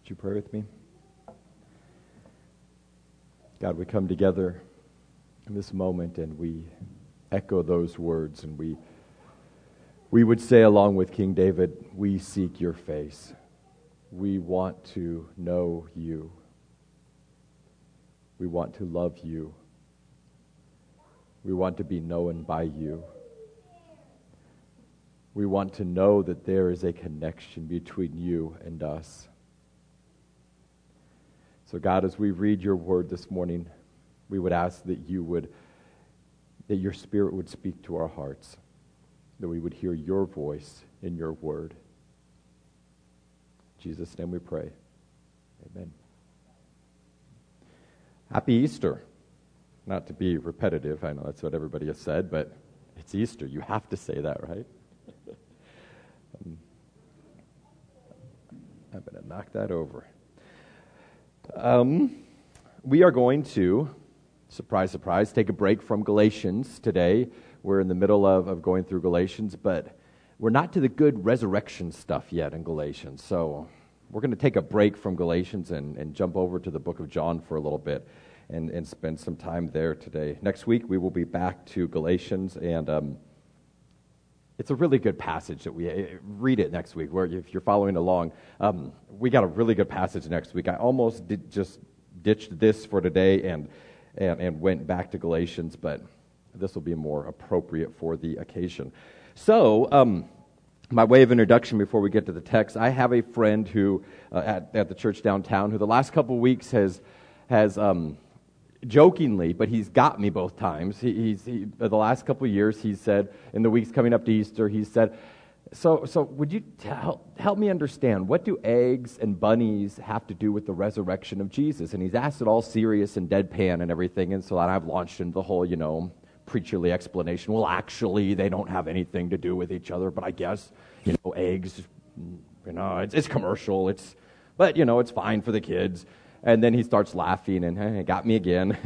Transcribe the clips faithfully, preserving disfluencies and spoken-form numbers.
Would you pray with me? God, we come together in this moment and we echo those words, and we we would say along with King David, we seek your face. We want to know you. We want to love you. We want to be known by you. We want to know that there is a connection between you and us. So God, as we read your word this morning, we would ask that you would, that your Spirit would speak to our hearts, that we would hear your voice in your word. In Jesus' name we pray. Amen. Happy Easter. Not to be repetitive, I know that's what everybody has said, but it's Easter. You have to say that, right? um, I'm going to knock that over. Um, we are going to, surprise, surprise, take a break from Galatians today. We're in the middle of, of going through Galatians, but we're not to the good resurrection stuff yet in Galatians. So we're going to take a break from Galatians and, and jump over to the book of John for a little bit and, and spend some time there today. Next week, we will be back to Galatians, and um, it's a really good passage that we read it next week. Where if you're following along, um, we got a really good passage next week. I almost did just ditched this for today and, and and went back to Galatians, but this will be more appropriate for the occasion. So, um, my way of introduction before we get to the text, I have a friend who uh, at at the church downtown who the last couple of weeks has has. Um, jokingly, but he's got me both times. He, he's he, the last couple of years, he said, in the weeks coming up to Easter, he said, so so would you tell, help me understand, what do eggs and bunnies have to do with the resurrection of Jesus? And he's asked it all serious and deadpan and everything, and so I've launched into the whole, you know, preacherly explanation. Well, actually, they don't have anything to do with each other, but I guess, you know, eggs, you know, it's, it's commercial, it's, but, you know, it's fine for the kids. And then he starts laughing, and hey, got me again.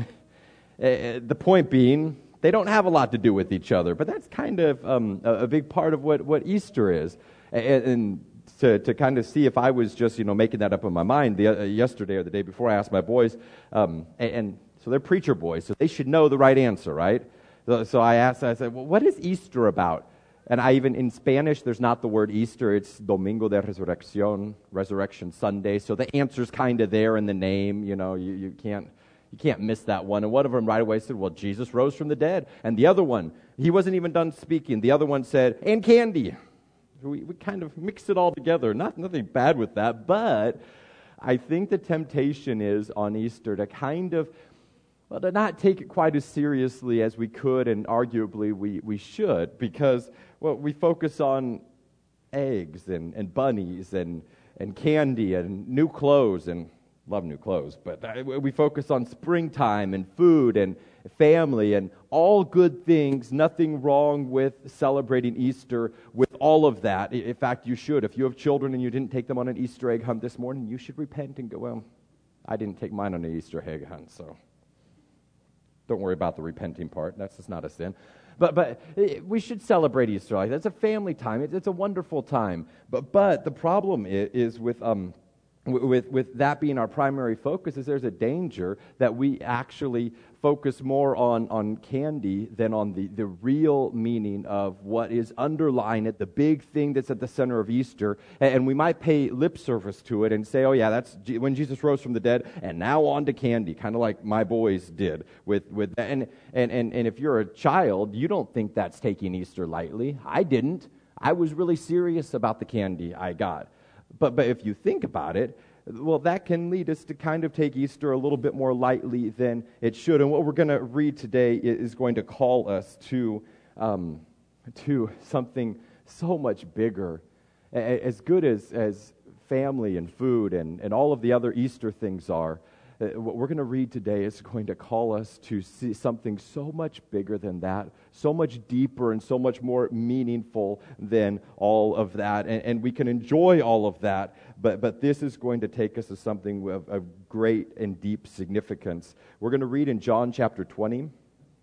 The point being, they don't have a lot to do with each other, but that's kind of um, a, a big part of what, what Easter is. And, and to, to kind of see if I was just, you know, making that up in my mind, the, uh, yesterday or the day before, I asked my boys, um, and, and so they're preacher boys, so they should know the right answer, right? So, so I asked, I said, well, what is Easter about? And I even, in Spanish, there's not the word Easter, it's Domingo de Resurrección, Resurrection Sunday. So the answer's kind of there in the name, you know, you, you can't you can't miss that one. And one of them right away said, well, Jesus rose from the dead. And the other one, he wasn't even done speaking. The other one said, and candy. We, we kind of mixed it all together. Not nothing bad with that, but I think the temptation is on Easter to kind of, well, to not take it quite as seriously as we could, and arguably we, we should, because, well, we focus on eggs and, and bunnies and, and candy and new clothes, and love new clothes, but we focus on springtime and food and family and all good things. Nothing wrong with celebrating Easter with all of that. In fact, you should. If you have children and you didn't take them on an Easter egg hunt this morning, you should repent and go, well, I didn't take mine on an Easter egg hunt, so don't worry about the repenting part. That's just not a sin. But but we should celebrate Easter like that. It's a family time. It's, it's a wonderful time. But but the problem is, is with um with with that being our primary focus is there's a danger that we actually focus more on, on candy than on the, the real meaning of what is underlying it, the big thing that's at the center of Easter. And, and we might pay lip service to it and say, oh yeah, that's G- when Jesus rose from the dead, and now on to candy, kind of like my boys did with, with that. And, and, and, and if you're a child, you don't think that's taking Easter lightly. I didn't. I was really serious about the candy I got. But but if you think about it, well, that can lead us to kind of take Easter a little bit more lightly than it should. And what we're going to read today is going to call us to um, to something so much bigger. As good as, as family and food and, and all of the other Easter things are, what we're going to read today is going to call us to see something so much bigger than that, so much deeper and so much more meaningful than all of that. And, and we can enjoy all of that, but, but this is going to take us to something of, of great and deep significance. We're going to read in John chapter twenty.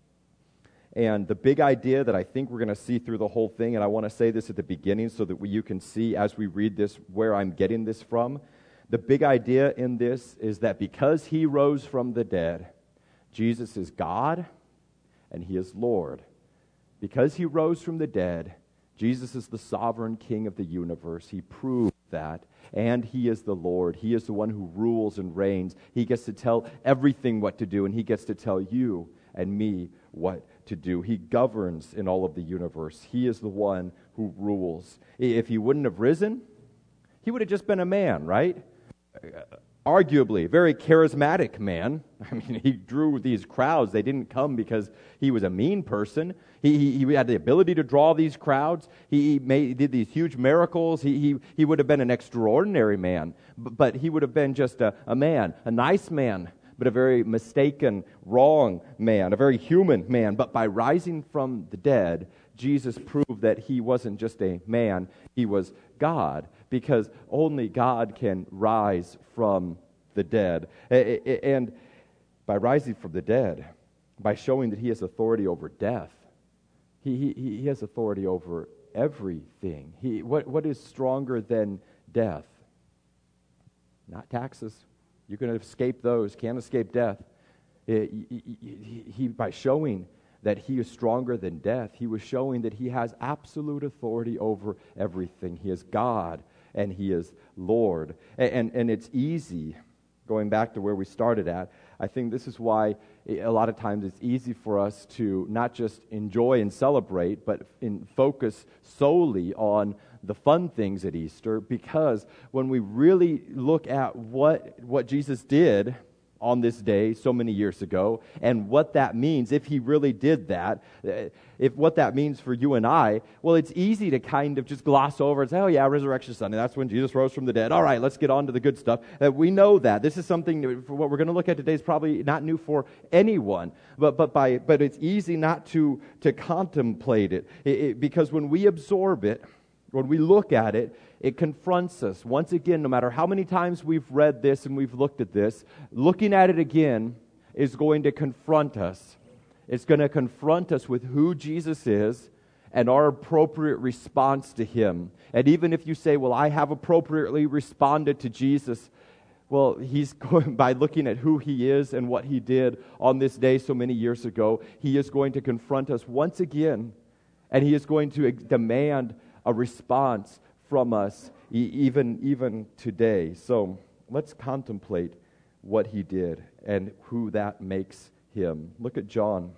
And the big idea that I think we're going to see through the whole thing, and I want to say this at the beginning so that we, you can see as we read this where I'm getting this from. The big idea in this is that because he rose from the dead, Jesus is God and he is Lord. Because he rose from the dead, Jesus is the sovereign king of the universe. He proved that. And he is the Lord. He is the one who rules and reigns. He gets to tell everything what to do, and he gets to tell you and me what to do. He governs in all of the universe. He is the one who rules. If he wouldn't have risen, he would have just been a man, right? Arguably, a very charismatic man. I mean, he drew these crowds. They didn't come because he was a mean person. He, he, he had the ability to draw these crowds. He, he made, he did these huge miracles. He, he, he would have been an extraordinary man, but, but he would have been just a, a man, a nice man, but a very mistaken, wrong man, a very human man. But by rising from the dead, Jesus proved that he wasn't just a man, he was God, because only God can rise from the dead. And by rising from the dead, by showing that he has authority over death, he, he, he has authority over everything. He, what, what is stronger than death? Not taxes. You can escape those, can't escape death. He, he, he, by showing that he is stronger than death, he was showing that he has absolute authority over everything. He is God and he is Lord. And, and, and it's easy, going back to where we started at, I think this is why a lot of times it's easy for us to not just enjoy and celebrate, but in focus solely on the fun things at Easter, because when we really look at what what Jesus did on this day so many years ago, and what that means, if he really did that, if what that means for you and I, well, it's easy to kind of just gloss over and say, oh yeah, Resurrection Sunday, that's when Jesus rose from the dead. All right, let's get on to the good stuff. Uh, we know that. This is something, that, for what we're going to look at today is probably not new for anyone, but but by but it's easy not to, to contemplate it, it, it because when we absorb it, when we look at it, it confronts us. Once again, no matter how many times we've read this and we've looked at this, looking at it again is going to confront us. It's going to confront us with who Jesus is and our appropriate response to him. And even if you say, well, I have appropriately responded to Jesus, well, he's going, by looking at who he is and what he did on this day so many years ago, he is going to confront us once again, and he is going to demand a response from us e- even, even today. So let's contemplate what he did and who that makes him. Look at John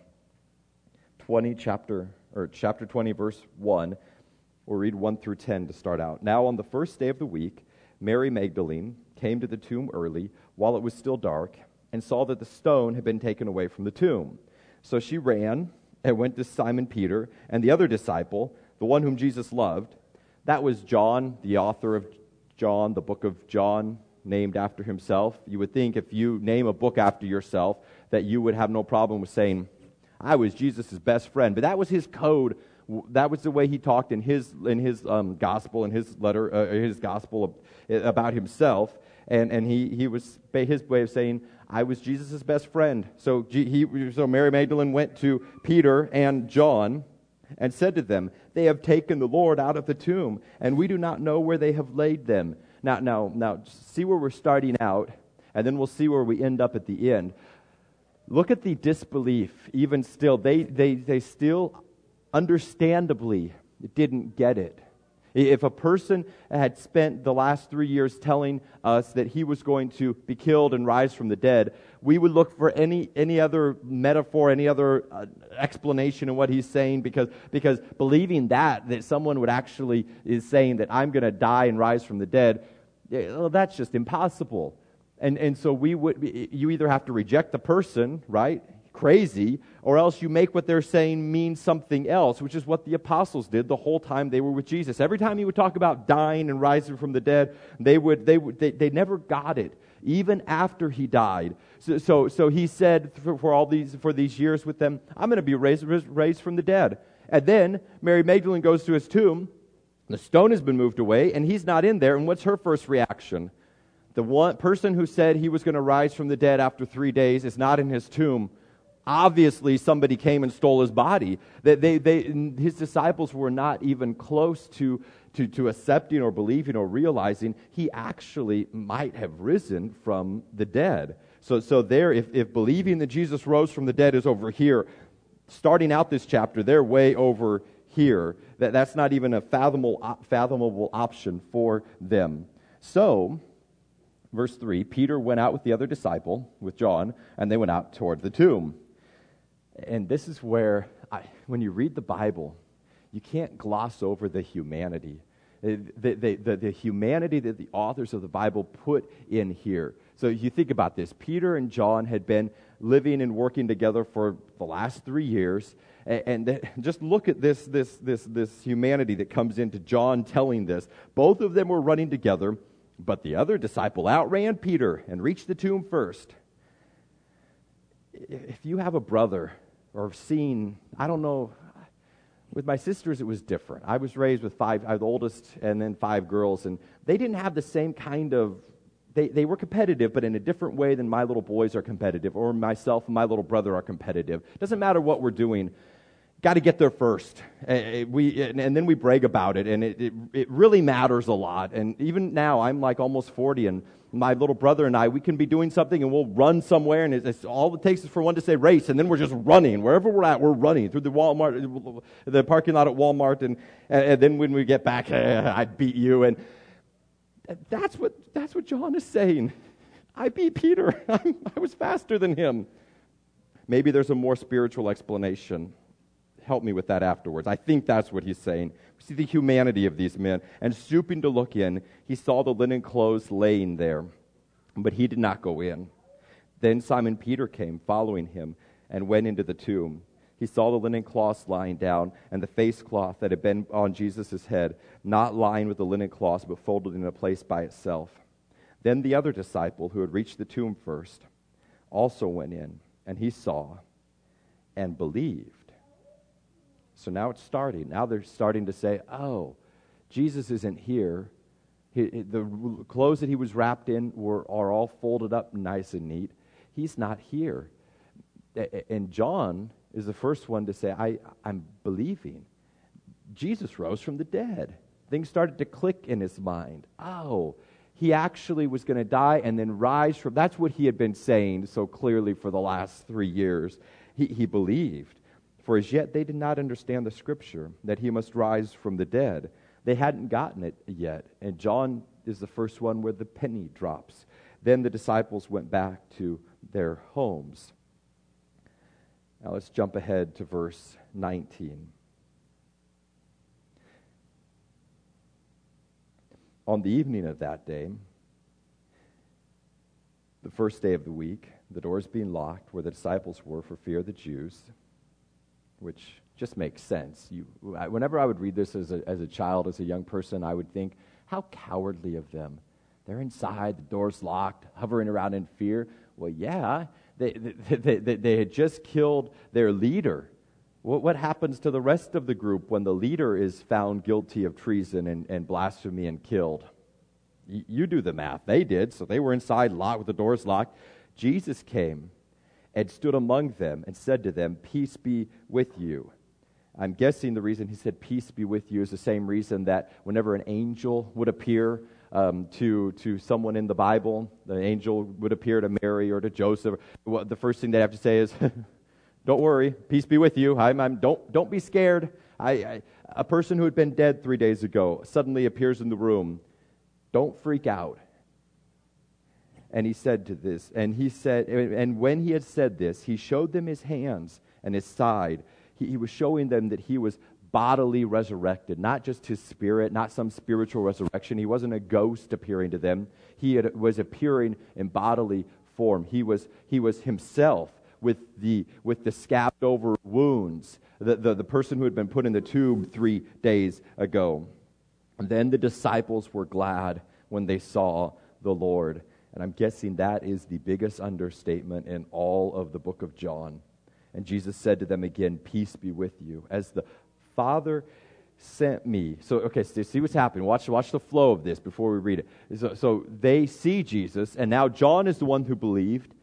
twenty, chapter or chapter twenty, verse one. We'll read one through ten to start out. Now on the first day of the week, Mary Magdalene came to the tomb early while it was still dark and saw that the stone had been taken away from the tomb. So she ran and went to Simon Peter and the other disciple, the one whom Jesus loved. That was John, the author of John, the book of John, named after himself. You would think if you name a book after yourself that you would have no problem with saying, I was Jesus' best friend. But that was his code. That was the way he talked in his in his um, gospel, in his letter, uh, his gospel about himself. And and he he was his way of saying, I was Jesus' best friend. So he so Mary Magdalene went to Peter and John and said to them, they have taken the Lord out of the tomb, and we do not know where they have laid them. Now, now, now, see where we're starting out, and then we'll see where we end up at the end. Look at the disbelief. Even still, they they they still, understandably, didn't get it. If a person had spent the last three years telling us that he was going to be killed and rise from the dead, we would look for any any other metaphor, any other uh, explanation in what he's saying, because because believing that, that someone would actually is saying that I'm going to die and rise from the dead, well, that's just impossible. And and so we would you either have to reject the person, right? Crazy, or else you make what they're saying mean something else, which is what the apostles did the whole time they were with Jesus. Every time he would talk about dying and rising from the dead, they would they would they, they never got it, even after he died. So so, so he said for, for all these for these years with them, I'm going to be raised raised from the dead. And then Mary Magdalene goes to his tomb. The stone has been moved away, and he's not in there. And what's her first reaction? The one person who said he was going to rise from the dead after three days is not in his tomb. Obviously, somebody came and stole his body. They, they, they, his disciples were not even close to, to, to accepting or believing or realizing he actually might have risen from the dead. So, so there, if, if believing that Jesus rose from the dead is over here, starting out this chapter, they're way over here. That, that's not even a fathomable, fathomable option for them. So, verse three, Peter went out with the other disciple, with John, and they went out toward the tomb. And this is where, I, when you read the Bible, you can't gloss over the humanity. The, the, the, the humanity that the authors of the Bible put in here. So you think about this. Peter and John had been living and working together for the last three years. And, and th- just look at this, this, this, this humanity that comes into John telling this. Both of them were running together, but the other disciple outran Peter and reached the tomb first. If you have a brother or seen, I don't know, with my sisters it was different. I was raised with five, I was the oldest, and then five girls, and they didn't have the same kind of, they, they were competitive, but in a different way than my little boys are competitive, or myself and my little brother are competitive. Doesn't matter what we're doing, got to get there first. Uh, we, and, and then we brag about it, and it, it, it really matters a lot. And even now, I'm like almost forty, and my little brother and I, we can be doing something and we'll run somewhere, and it's, it's all it takes is for one to say race, and then we're just running. Wherever we're at, we're running through the Walmart, the parking lot at Walmart, and, and then when we get back, I beat you. And that's what that's what John is saying. I beat Peter. I'm, I was faster than him. Maybe there's a more spiritual explanation. Help me with that afterwards. I think that's what he's saying. We see the humanity of these men. And stooping to look in, he saw the linen clothes laying there, but he did not go in. Then Simon Peter came, following him, and went into the tomb. He saw the linen cloths lying down, and the face cloth that had been on Jesus' head, not lying with the linen cloths, but folded in a place by itself. Then the other disciple, who had reached the tomb first, also went in, and he saw and believed. So now it's starting. Now they're starting to say, oh, Jesus isn't here. He, the clothes that he was wrapped in were are all folded up nice and neat. He's not here. And John is the first one to say, I, I'm believing. Jesus rose from the dead. Things started to click in his mind. Oh, he actually was going to die and then rise from... That's what he had been saying so clearly for the last three years. He, he believed. For as yet they did not understand the Scripture, that he must rise from the dead. They hadn't gotten it yet. And John is the first one where the penny drops. Then the disciples went back to their homes. Now let's jump ahead to verse nineteen. On the evening of that day, the first day of the week, the doors being locked where the disciples were for fear of the Jews, which just makes sense. You, whenever I would read this as a, as a child, as a young person, I would think, how cowardly of them. They're inside, the door's locked, hovering around in fear. Well, yeah, they, they, they, they had just killed their leader. What, what happens to the rest of the group when the leader is found guilty of treason and, and blasphemy and killed? You, you do the math. They did, so they were inside, locked with the doors locked. Jesus came and stood among them and said to them, peace be with you. I'm guessing the reason he said peace be with you is the same reason that whenever an angel would appear um, to, to someone in the Bible, the angel would appear to Mary or to Joseph. Well, the first thing they have to say is, don't worry, peace be with you. I'm, I'm, don't, don't be scared. I, I, a person who had been dead three days ago suddenly appears in the room. Don't freak out. And he said to this, and he said, and when he had said this, he showed them his hands and his side. He, he was showing them that he was bodily resurrected, not just his spirit, not some spiritual resurrection. He wasn't a ghost appearing to them. He had, was appearing in bodily form. He was he was himself with the with the scabbed over wounds, the, the, the person who had been put in the tomb three days ago. And then the disciples were glad when they saw the Lord. And I'm guessing that is the biggest understatement in all of the book of John. And Jesus said to them again, peace be with you. As the Father sent me. So, okay, so see what's happening. Watch, watch the flow of this before we read it. So, so they see Jesus, and now John is the one who believed.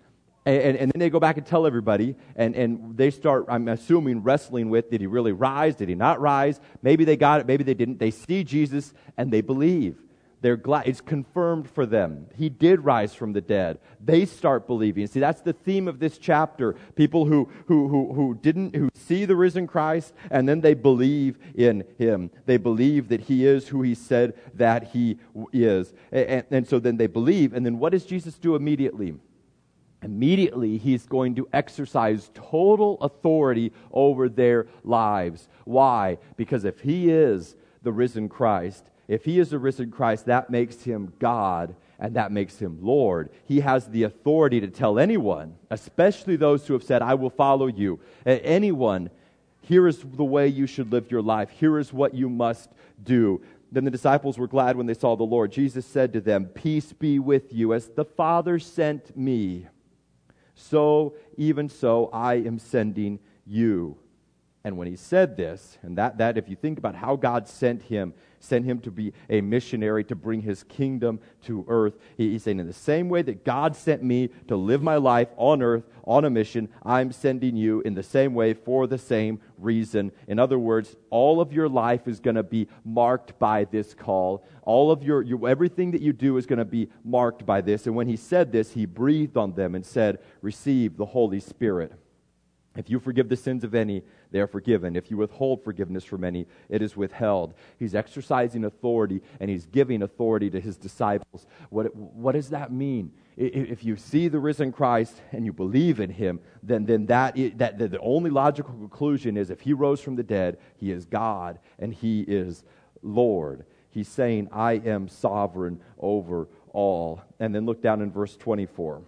And, and then they go back and tell everybody, and, and they start, I'm assuming, wrestling with, did he really rise? Did he not rise? Maybe they got it, maybe they didn't. They see Jesus, and they believe. They're glad. It's confirmed for them. He did rise from the dead. They start believing. See, that's the theme of this chapter. People who, who, who, who didn't, who see the risen Christ, and then they believe in him. They believe that he is who he said that he is. And, and, and so then they believe, and then what does Jesus do immediately? Immediately, he's going to exercise total authority over their lives. Why? Because if he is the risen Christ, if he is the risen Christ, that makes him God, and that makes him Lord. He has the authority to tell anyone, especially those who have said, I will follow you. Anyone, here is the way you should live your life. Here is what you must do. Then the disciples were glad when they saw the Lord. Jesus said to them, peace be with you. As the Father sent me, so even so I am sending you. And when he said this, and that, that if you think about how God sent him, sent him to be a missionary to bring his kingdom to earth, he, he's saying in the same way that God sent me to live my life on earth on a mission, I'm sending you in the same way for the same reason. In other words, all of your life is going to be marked by this call. All of your, your everything that you do is going to be marked by this. And when he said this, he breathed on them and said, receive the Holy Spirit. If you forgive the sins of any, they are forgiven. If you withhold forgiveness from any, it is withheld. He's exercising authority, and he's giving authority to his disciples. What, what does that mean? If you see the risen Christ and you believe in him, then, then that, that the only logical conclusion is if he rose from the dead, he is God and he is Lord. He's saying, I am sovereign over all. And then look down in verse twenty-four.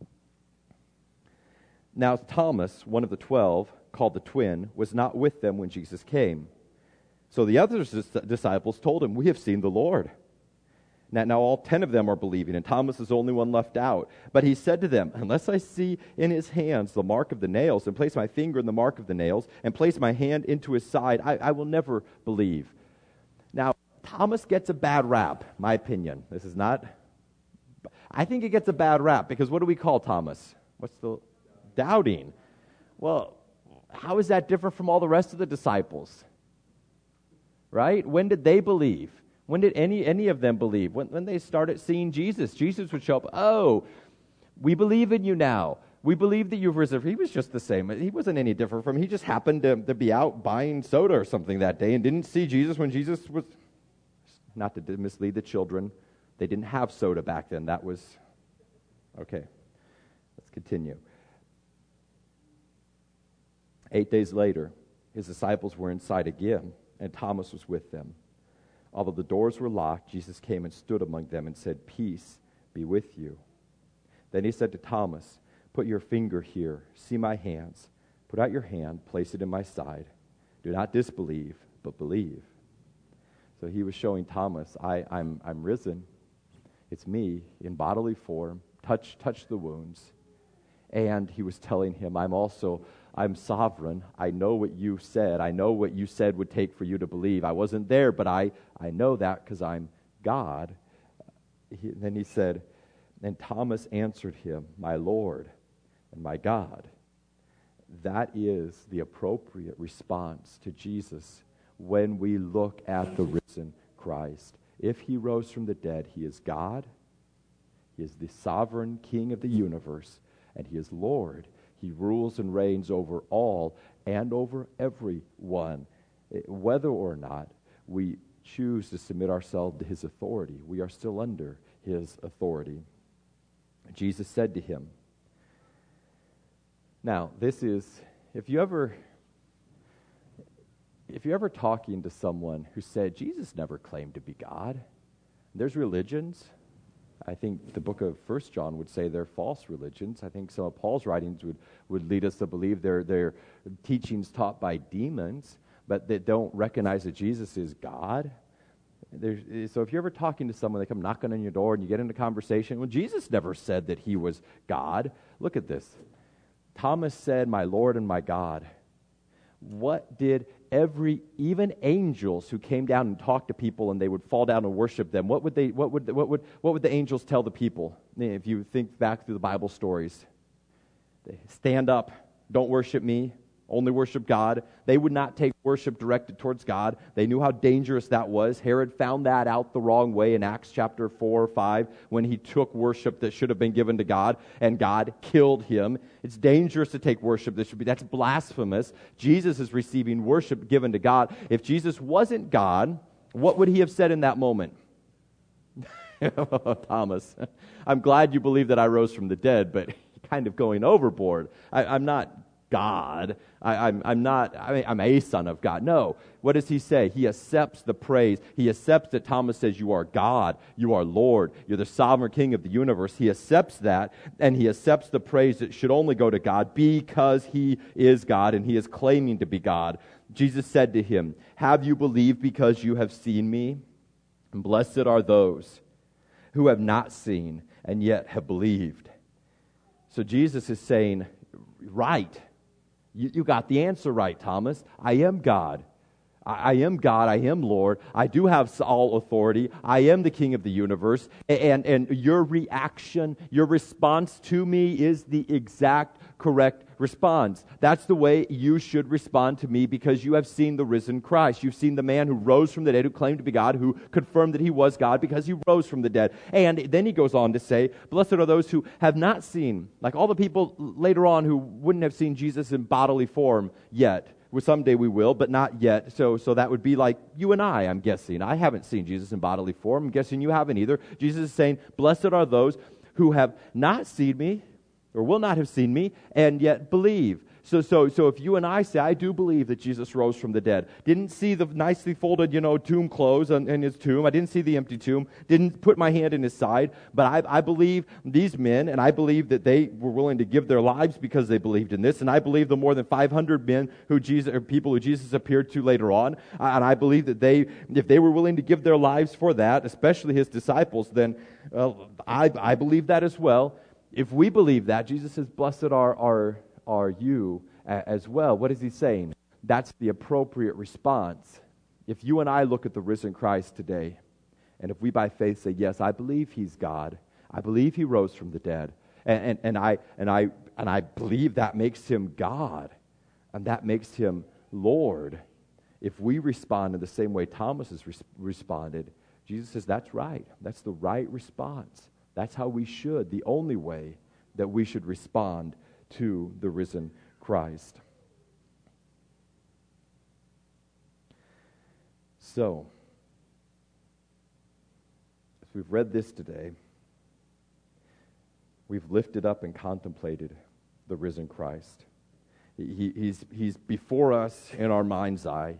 Now Thomas, one of the twelve, called the twin, was not with them when Jesus came. So the other disciples told him, we have seen the Lord. Now, now all ten of them are believing, and Thomas is the only one left out. But he said to them, unless I see in his hands the mark of the nails, and place my finger in the mark of the nails, and place my hand into his side, I, I will never believe. Now, Thomas gets a bad rap, my opinion. This is not... I think he gets a bad rap, because what do we call Thomas? What's the... Doubting. Well, how is that different from all the rest of the disciples? Right? When did they believe? When did any any of them believe? When, when they started seeing Jesus. Jesus would show up. Oh, we believe in you now. We believe that you've risen. He was just the same. He wasn't any different from, he just happened to, to be out buying soda or something that day and didn't see Jesus when Jesus was, not to mislead the children, they didn't have soda back then. That was, okay, let's continue. Eight days later, his disciples were inside again, and Thomas was with them. Although the doors were locked, Jesus came and stood among them and said, peace be with you. Then he said to Thomas, put your finger here, see my hands. Put out your hand, place it in my side. Do not disbelieve, but believe. So he was showing Thomas, I, I'm, I'm risen. It's me in bodily form. Touch, touch the wounds. And he was telling him, I'm also... I'm sovereign. I know what you said. I know what you said would take for you to believe. I wasn't there, but I, I know that because I'm God. He, then he said, and Thomas answered him, my Lord and my God. That is the appropriate response to Jesus when we look at the risen Christ. If he rose from the dead, he is God. He is the sovereign King of the universe, and he is Lord. He rules and reigns over all and over everyone. Whether or not we choose to submit ourselves to his authority, we are still under his authority. Jesus said to him, now this is, if you ever, if you're ever talking to someone who said, Jesus never claimed to be God, there's religions. I think the book of First John would say they're false religions. I think some of Paul's writings would, would lead us to believe they're, they're teachings taught by demons, but that don't recognize that Jesus is God. There's, so if you're ever talking to someone, they come knocking on your door and you get into conversation, well, Jesus never said that he was God. Look at this. Thomas said, my Lord and my God. What did every, even angels who came down and talked to people and they would fall down and worship them, what would they, what would, what would, what would the angels tell the people? If you think back through the Bible stories, They stand up, don't worship me, only worship God. They would not take worship directed towards God. They knew how dangerous that was. Herod found that out the wrong way in Acts chapter four or five when he took worship that should have been given to God and God killed him. It's dangerous to take worship that should be, that's blasphemous. Jesus is receiving worship given to God. If Jesus wasn't God, what would he have said in that moment? Thomas, I'm glad you believe that I rose from the dead, but kind of going overboard. I, I'm not God. I, I'm, I'm not, I mean, I'm a son of God. No. What does he say? He accepts the praise. He accepts that Thomas says, you are God. You are Lord. You're the sovereign king of the universe. He accepts that, and he accepts the praise that should only go to God because he is God, and he is claiming to be God. Jesus said to him, have you believed because you have seen me? And blessed are those who have not seen and yet have believed. So Jesus is saying, right. You, you got the answer right, Thomas. I am God. I, I am God. I am Lord. I do have all authority. I am the King of the universe. And, and your reaction, your response to me is the exact correct response. That's the way you should respond to me because you have seen the risen Christ. You've seen the man who rose from the dead, who claimed to be God, who confirmed that he was God because he rose from the dead. And then he goes on to say, blessed are those who have not seen, like all the people later on who wouldn't have seen Jesus in bodily form yet. Well, someday we will, but not yet. So, so that would be like you and I, I'm guessing. I haven't seen Jesus in bodily form. I'm guessing you haven't either. Jesus is saying, blessed are those who have not seen me, or will not have seen me, and yet believe. So, so, so if you and I say, I do believe that Jesus rose from the dead, didn't see the nicely folded, you know, tomb clothes in, in his tomb, I didn't see the empty tomb, didn't put my hand in his side, but I, I believe these men, and I believe that they were willing to give their lives because they believed in this, and I believe the more than five hundred men who Jesus, or people who Jesus appeared to later on, and I believe that they, if they were willing to give their lives for that, especially his disciples, then uh, I, I believe that as well. If we believe that, Jesus says, blessed are, are, are you as well. What is he saying? That's the appropriate response. If you and I look at the risen Christ today, and if we by faith say, yes, I believe he's God, I believe he rose from the dead, and, and, and, I, and, I, and I believe that makes him God, and that makes him Lord. If we respond in the same way Thomas has res- responded, Jesus says, that's right. That's the right response. That's how we should, the only way that we should respond to the risen Christ. So, as we've read this today, we've lifted up and contemplated the risen Christ. He, he's, he's before us in our mind's eye,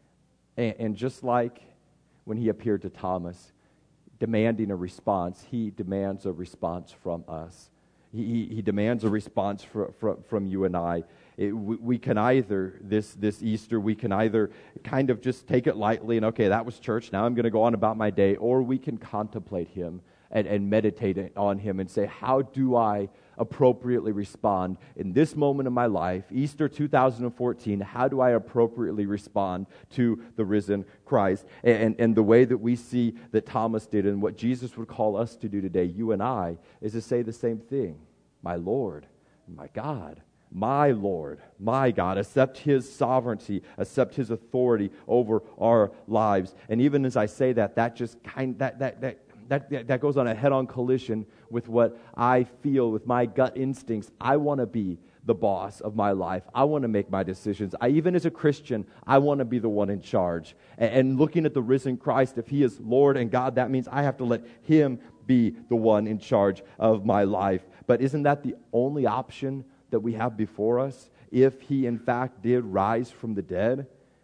and, and just like when he appeared to Thomas, demanding a response, he demands a response from us. He, he, he demands a response for, for, from you and I. It, we, we can either, this, this Easter, we can either kind of just take it lightly and, okay, that was church, now I'm going to go on about my day, or we can contemplate him and, and meditate on him and say, how do I appropriately respond in this moment of my life, Easter two thousand fourteen, how do I appropriately respond to the risen Christ? And, and the way that we see that Thomas did and what Jesus would call us to do today, you and I, is to say the same thing. My Lord, my God, my Lord, my God. Accept his sovereignty, accept his authority over our lives. And even as I say that, that just kind that that that That, that goes on a head-on collision with what I feel, with my gut instincts. I want to be the boss of my life. I want to make my decisions. I, even as a Christian, I want to be the one in charge. And, and looking at the risen Christ, if he is Lord and God, that means I have to let him be the one in charge of my life. But isn't that the only option that we have before us? If he, in fact, did rise from the dead,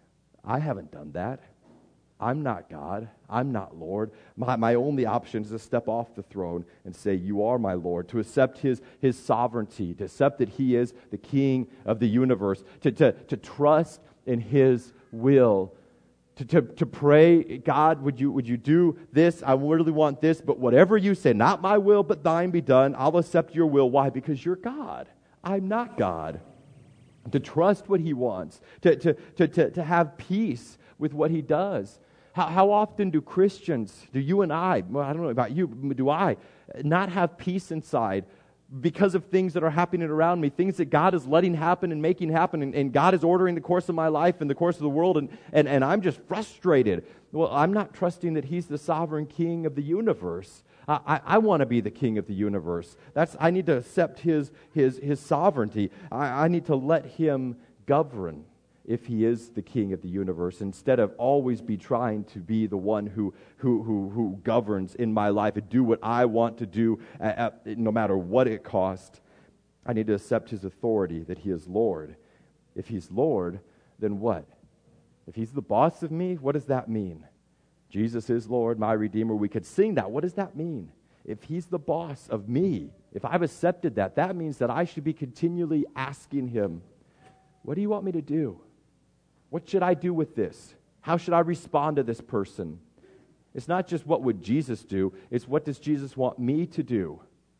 I haven't done that. I'm not God. I'm not Lord. My, my only option is to step off the throne and say, you are my Lord, to accept his, his sovereignty, to accept that he is the King of the universe, to, to, to trust in his will, to, to, to pray, God, would you, would you do this? I really want this, but whatever you say, not my will, but thine be done, I'll accept your will. Why? Because you're God. I'm not God. To trust what he wants, to, to, to, to, to have peace with what he does. How, how often do Christians, do you and I, well, I don't know about you, do I not have peace inside because of things that are happening around me, things that God is letting happen and making happen, and, and God is ordering the course of my life and the course of the world, and, and, and I'm just frustrated. Well, I'm not trusting that He's the sovereign king of the universe. I, I, I want to be the king of the universe. That's I need to accept His, his, his sovereignty. I, I need to let Him govern if He is the king of the universe, instead of always be trying to be the one who who who, who governs in my life and do what I want to do at, at, no matter what it costs. I need to accept His authority, that He is Lord. If He's Lord, then what? If He's the boss of me, what does that mean? Jesus is Lord, my Redeemer. We could sing that. What does that mean? If He's the boss of me, if I've accepted that, that means that I should be continually asking Him, what do you want me to do? What should I do with this? How should I respond to this person? It's not just what would Jesus do, it's what does Jesus want me to do?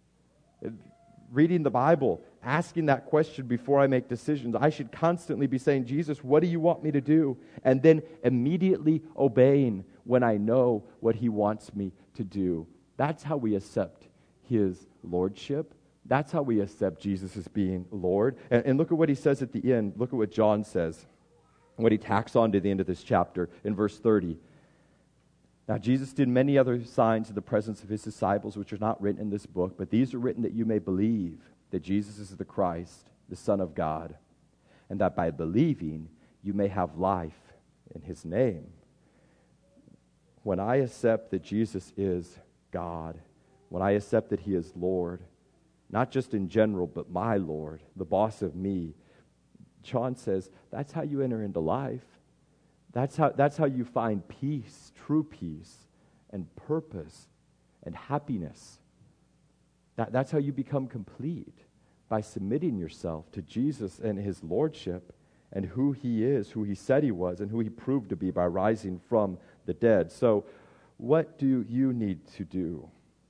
Reading the Bible, asking that question before I make decisions, I should constantly be saying, Jesus, what do you want me to do? And then immediately obeying when I know what He wants me to do. That's how we accept His lordship. That's how we accept Jesus as being Lord. And, and look at what He says at the end. Look at what John says. What he tacks on to the end of this chapter in verse thirty. Now Jesus did many other signs in the presence of His disciples, which are not written in this book, but these are written that you may believe that Jesus is the Christ, the Son of God, and that by believing you may have life in His name. When I accept that Jesus is God, when I accept that He is Lord, not just in general, but my Lord, the boss of me, John says, that's how you enter into life. That's how, that's how you find peace, true peace, and purpose, and happiness. That, that's how you become complete, by submitting yourself to Jesus and His lordship, and who He is, who He said He was, and who He proved to be by rising from the dead. So, what do you need to do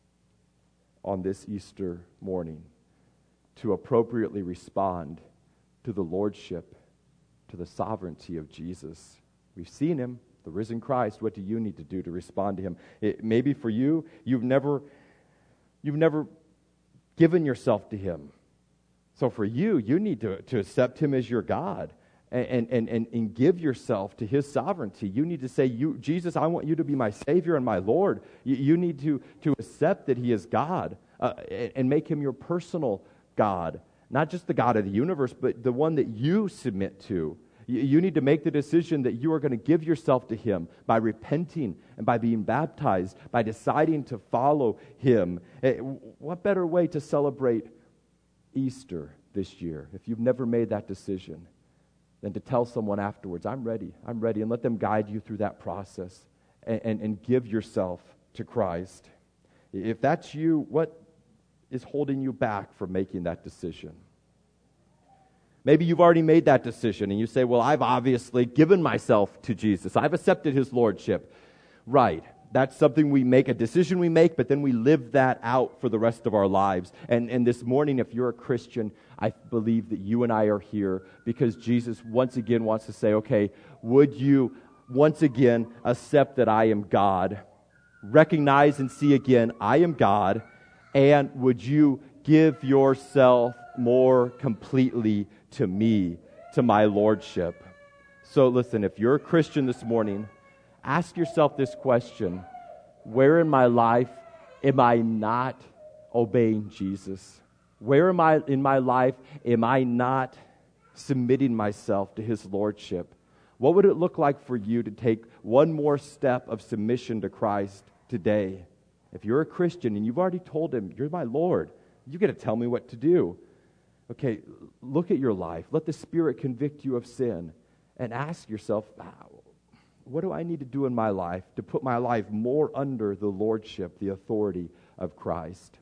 on this Easter morning to appropriately respond to the lordship, to the sovereignty of Jesus? We've seen Him, the risen Christ. What do you need to do to respond to Him? It, maybe for you, you've never, you've never given yourself to Him. So for you, you need to, to accept Him as your God and, and, and, and give yourself to His sovereignty. You need to say, "You, Jesus, I want you to be my Savior and my Lord." You, you need to, to accept that He is God uh, and, and make Him your personal God. Not just the God of the universe, but the one that you submit to. You need to make the decision that you are going to give yourself to Him by repenting and by being baptized, by deciding to follow Him. What better way to celebrate Easter this year, if you've never made that decision, than to tell someone afterwards, I'm ready, I'm ready, and let them guide you through that process and, and, and give yourself to Christ. If that's you, what is holding you back from making that decision? Maybe you've already made that decision and you say, well, I've obviously given myself to Jesus. I've accepted His lordship. Right. That's something we make, a decision we make, but then we live that out for the rest of our lives. And, and this morning, if you're a Christian, I believe that you and I are here because Jesus once again wants to say, okay, would you once again accept that I am God? Recognize and see again, I am God. And would you give yourself more completely to me, to my lordship? So listen, if you're a Christian this morning, ask yourself this question: where in my life am I not obeying Jesus? Where am I in my life am I not submitting myself to His lordship? What would it look like for you to take one more step of submission to Christ today? If you're a Christian and you've already told Him, you're my Lord, you got to tell me what to do. Okay, look at your life. Let the Spirit convict you of sin and ask yourself, what do I need to do in my life to put my life more under the lordship, the authority of Christ?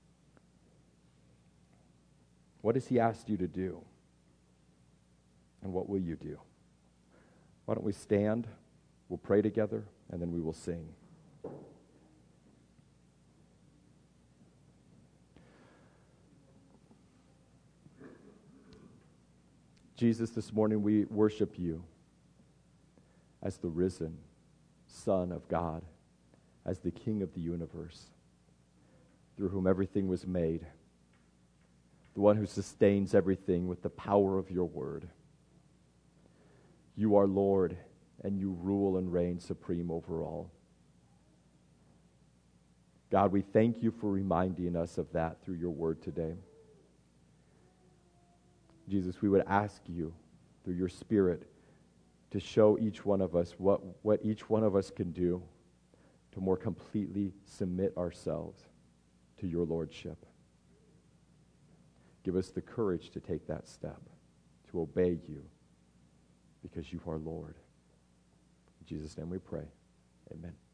What has He asked you to do? And what will you do? Why don't we stand, we'll pray together, and then we will sing. Jesus, this morning we worship You as the risen Son of God, as the King of the universe, through whom everything was made. the one who sustains everything with the power of your word. You are Lord, and you rule and reign supreme over all. God, we thank you for reminding us of that through your word today. Jesus, we would ask you, through your Spirit, to show each one of us what, what each one of us can do to more completely submit ourselves to your lordship. Give us the courage to take that step, to obey you, because you are Lord. In Jesus' name we pray. Amen.